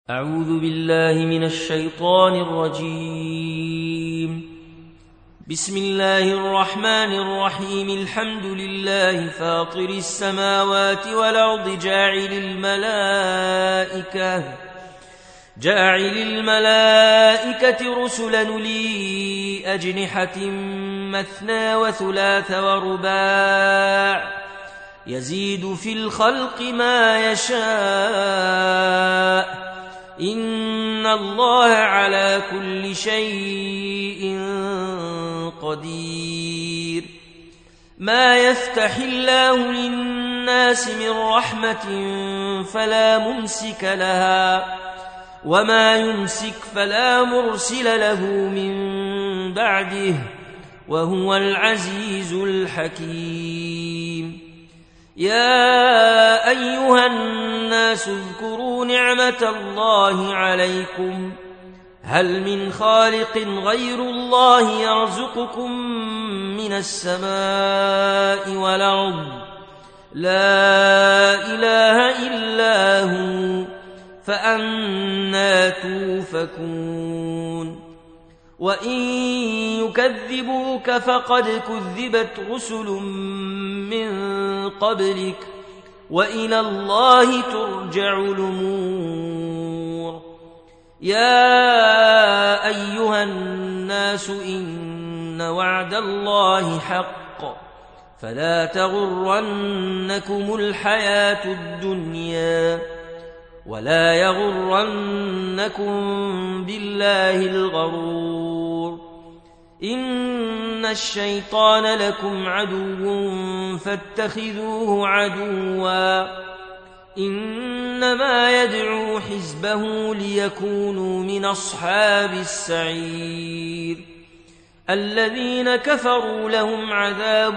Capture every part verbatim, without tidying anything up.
أعوذ بالله من الشيطان الرجيم. بسم الله الرحمن الرحيم. الحمد لله فاطر السماوات والأرض جاعل الملائكة جاعل الملائكة رسلا لي أجنحة مثنى وثلاث ورباع يزيد في الخلق ما يشاء إن الله على كل شيء قدير. ما يفتح الله للناس من رحمة فلا ممسك لها وما يمسك فلا مرسل له من بعده وهو العزيز الحكيم. يا أيها الناس اذكروا نعمة الله عليكم هل من خالق غير الله يرزقكم من السماء والأرض لا إله إلا هو فأنى توفكون. وإن يكذبوك فقد كذبت رسل من قبلك وإلى الله ترجع الأمور. يا أيها الناس إن وعد الله حق فلا تغرنكم الحياة الدنيا ولا يغرنكم بالله الغرور. إن الشيطان لكم عدو فاتخذوه عدوا إنما يدعو حزبه ليكونوا من أصحاب السعير. الذين كفروا لهم عذاب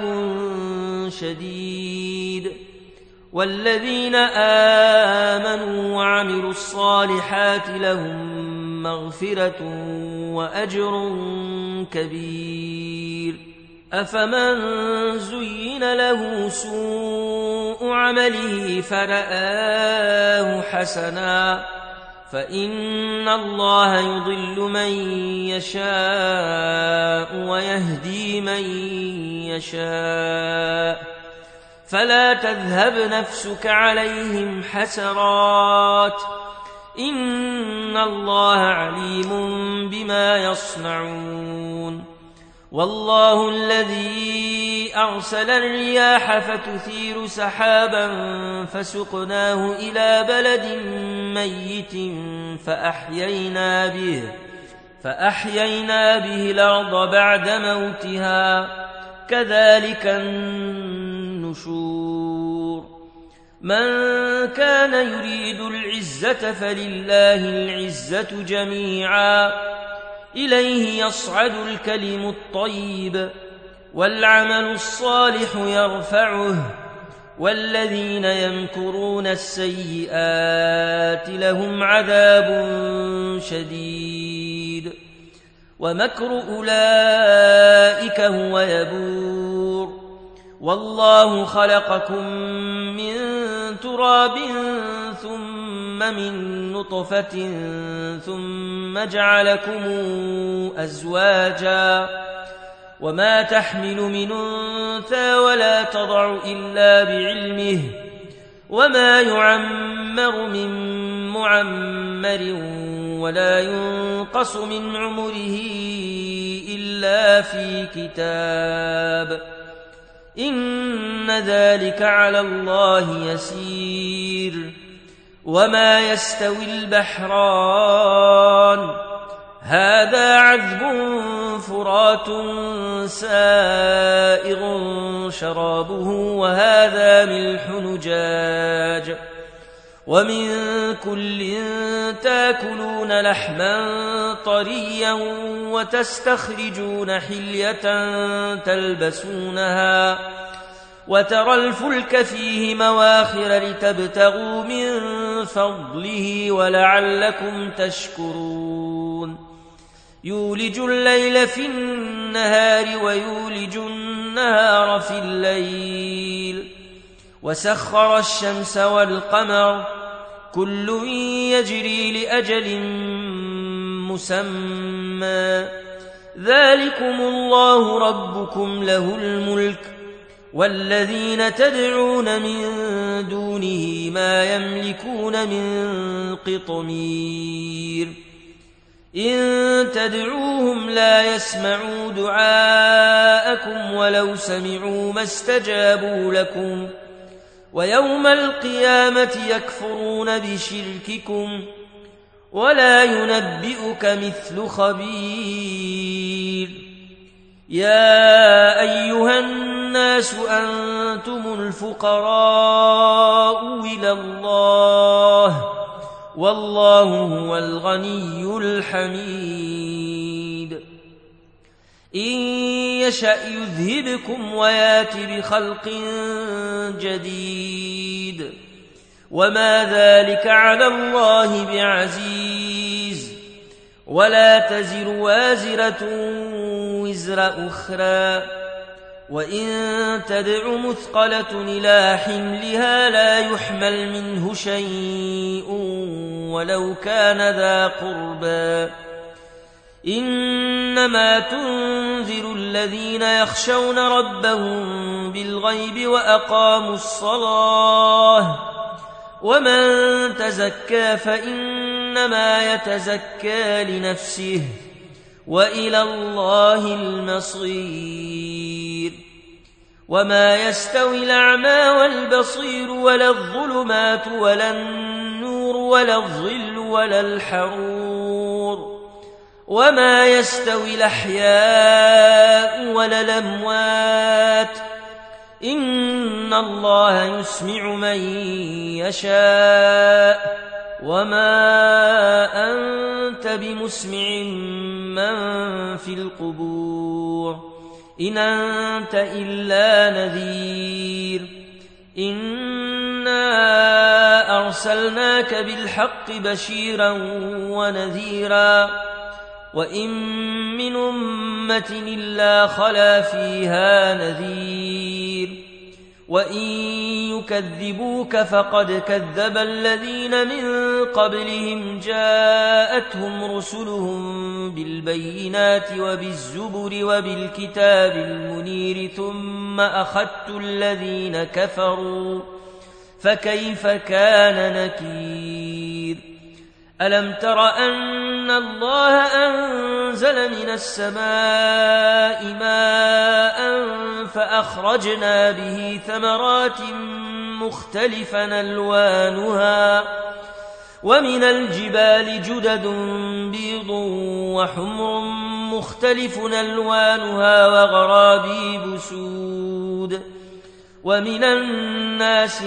شديد والذين آمنوا وعملوا الصالحات لهم مغفرة وأجر كبير. أفمن زين له سوء عمله فرآه حسنا فإن الله يضل من يشاء ويهدي من يشاء فلا تذهب نفسك عليهم حسرات إن الله عليم بما يصنعون. والله الذي أرسل الرياح فتثير سحابا فسقناه إلى بلد ميت فأحيينا به فأحيينا به الأرض بعد موتها كذلك النشور. من كان يريد العزة فلله العزة جميعا إليه يصعد الكلم الطيب والعمل الصالح يرفعه والذين يمكرون السيئات لهم عذاب شديد ومكر أولئك هو يبور. والله خلقكم من تراب ثم من نطفة ثم جعلكم أزواجا وما تحمل من أنثى ولا تضع إلا بعلمه وما يعمر من معمر ولا ينقص من عمره إلا في كتاب إن ذلك على الله يسير. وما يستوي البحران هذا عذب فرات سائغ شرابه وهذا ملح نجاج ومن كل تاكلون لحما طريا وتستخرجون حلية تلبسونها وترى الفلك فيه مواخر لتبتغوا من فضله ولعلكم تشكرون. يولج الليل في النهار ويولج النهار في الليل وسخر الشمس والقمر كل يجري لأجل مسمى ذلكم الله ربكم له الملك والذين تدعون من دونه ما يملكون من قطمير إن تدعوهم لا يسمعوا دعاءكم ولو سمعوا ما استجابوا لكم ويوم القيامة يكفرون بشرككم ولا ينبئك مثل خبير يا أيها الناس أنتم الفقراء إلى الله والله هو الغني الحميد إن يشأ يذهبكم ويات بخلق جديد وما ذلك على الله بعزيز ولا تزر وازرة وزر أخرى وإن تدع مثقلة إلى حملها لا يحمل منه شيء ولو كان ذا قربى إنما تنذر الذين يخشون ربهم بالغيب وأقاموا الصلاة ومن تزكى فإنما يتزكى لنفسه وإلى الله المصير وما يستوي الأعمى والبصير ولا الظلمات ولا النور ولا الظل ولا الحرور وما يستوي الأحياء ولا الأموات إن الله يسمع من يشاء وما أنت بمسمع من في القبور إن أنت إلا نذير إنا أرسلناك بالحق بشيرا ونذيرا وإن من أمة إلا خلا فيها نذير وإن يكذبوك فقد كذب الذين من قبلهم جاءتهم رسلهم بالبينات وبالزبر وبالكتاب المنير ثم أخذت الذين كفروا فكيف كان نكير ألم تر أن الله أنزل من السماء ماء فأخرجنا به ثمرات مختلفا ألوانها ومن الجبال جدد بيض وحمر مختلف ألوانها وغرابيب سود ومن الناس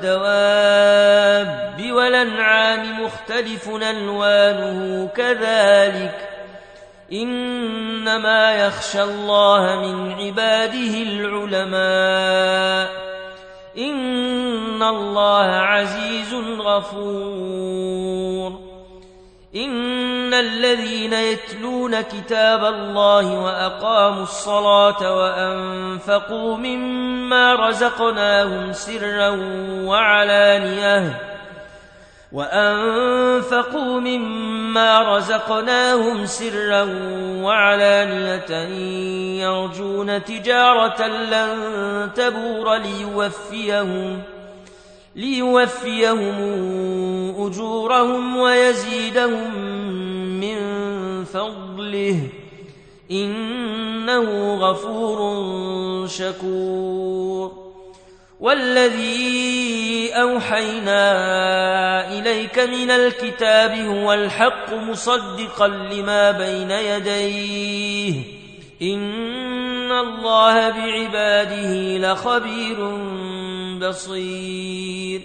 والدواب والأنعام مختلف ألوانه كذلك إنما يخشى الله من عباده العلماء إن الله عزيز غفور إن الذين يتلون كتاب الله وأقاموا الصلاة وأنفقوا مما رزقناهم سرا وعلانية وأنفقوا مما رزقناهم سرا وعلانية يرجون تجارة لن تبور ليوفيهم ليوفيهم أجورهم ويزيدهم من فضله إنه غفور شكور والذي أوحينا إليك من الكتاب هو الحق مصدقا لما بين يديه إن الله بعباده لخبير بصير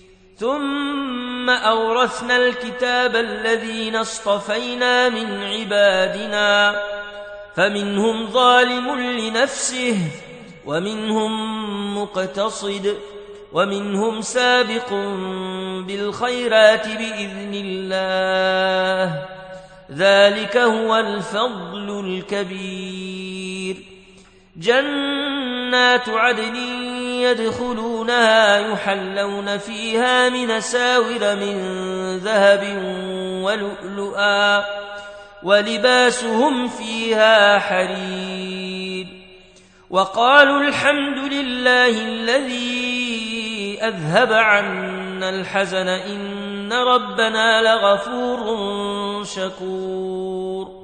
ثم أورثنا الكتاب الذين اصطفينا من عبادنا فمنهم ظالم لنفسه ومنهم مقتصد ومنهم سابق بالخيرات بإذن الله ذلك هو الفضل الكبير جنات عدن يدخلونها يحلون فيها من أساور من ذهب ولؤلؤا ولباسهم فيها حرير وقالوا الحمد لله الذي أذهب عنا الحزن إن ربنا لغفور شكور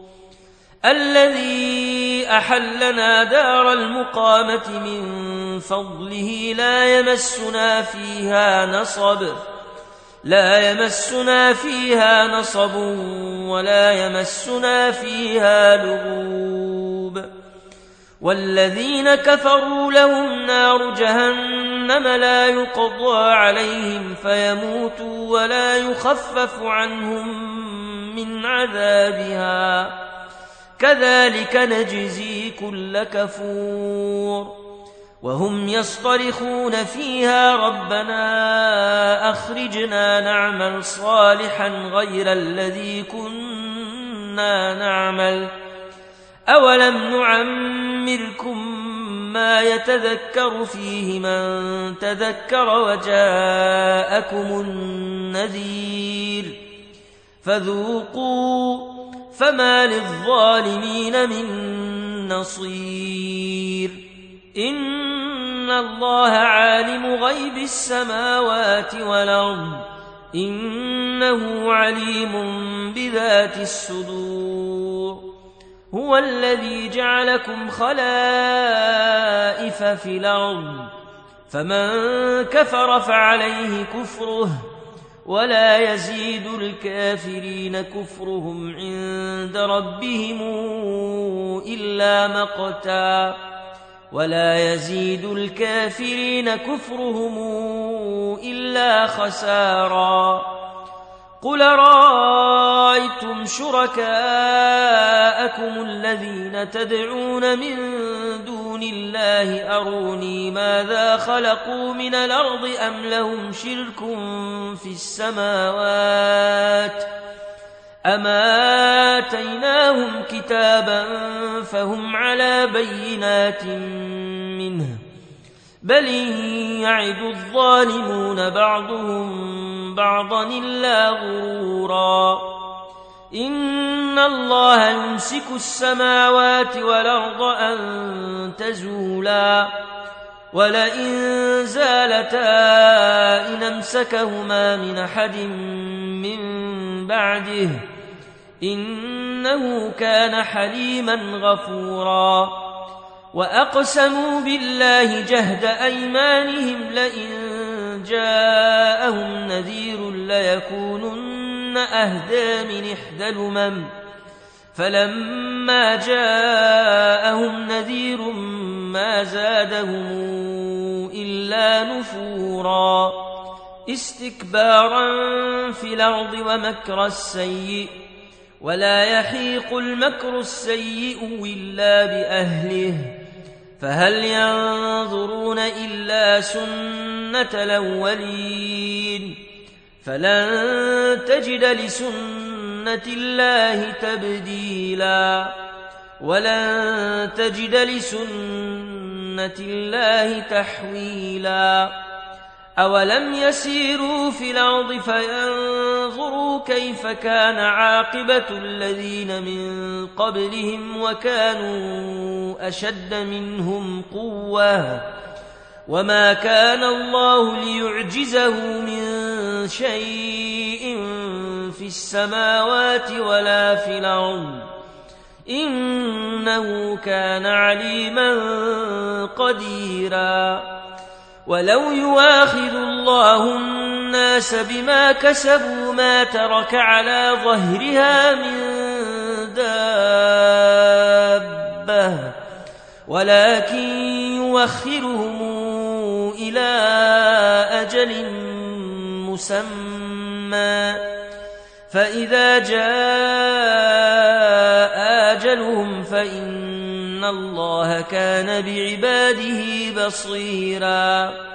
الذي أحلنا دار المقامة من فضله لا يمسنا فيها نصب لا يمسنا فيها نصب ولا يمسنا فيها لغوب والذين كفروا لهم نار جهنم لا يقضى عليهم فيموتوا ولا يخفف عنهم من عذابها كذلك نجزي كل كفور وهم يصطرخون فيها ربنا أخرجنا نعمل صالحا غير الذي كنا نعمل أولم نعمركم ما يتذكر فيه من تذكر وجاءكم النذير فذوقوا فما للظالمين من نصير إن الله عالم غيب السماوات والأرض إنه عليم بذات الصدور هو الذي جعلكم خلائف في الأرض فمن كفر فعليه كفره ولا يزيد الكافرين كفرهم عند ربهم إلا مقتا ولا يزيد الكافرين كفرهم إلا خسارا قل رأيتم شركاءكم الذين تدعون من دون الله أروني ماذا خلقوا من الأرض أم لهم شرك في السماوات أم آتيناهم كتابا فهم على بينات منه بل يعد الظالمون بعضهم بعضا إلا غرورا إن الله يمسك السماوات والأرض أن تزولا ولئن زالتا إن امسكهما من أحد من بعده إنه كان حليما غفورا وأقسموا بالله جهد أيمانهم لئن جاءهم نذير ليكونن أهدى من إحدى الأمم فلما جاءهم نذير ما زادهم إلا نفورا استكبارا في الأرض ومكر السيء ولا يحيق المكر السيء إلا بأهله فهل ينظرون إلا سنة الأولين فلن تجد لسنة الله تبديلا ولن تجد لسنة الله تحويلا أولم يسيروا في الأرض فينظروا كيف كان عاقبة الذين من قبلهم وكانوا أشد منهم قوة وما كان الله ليعجزه من شيء في السماوات ولا في الأرض إنه كان عليما قديرا ولو يواخذ الله الناس بما كسبوا ما ترك على ظهرها من دابة ولكن يوخرهم إلى أجل مسمى فإذا جاء أجلهم فإن الله كان بعباده بصيرا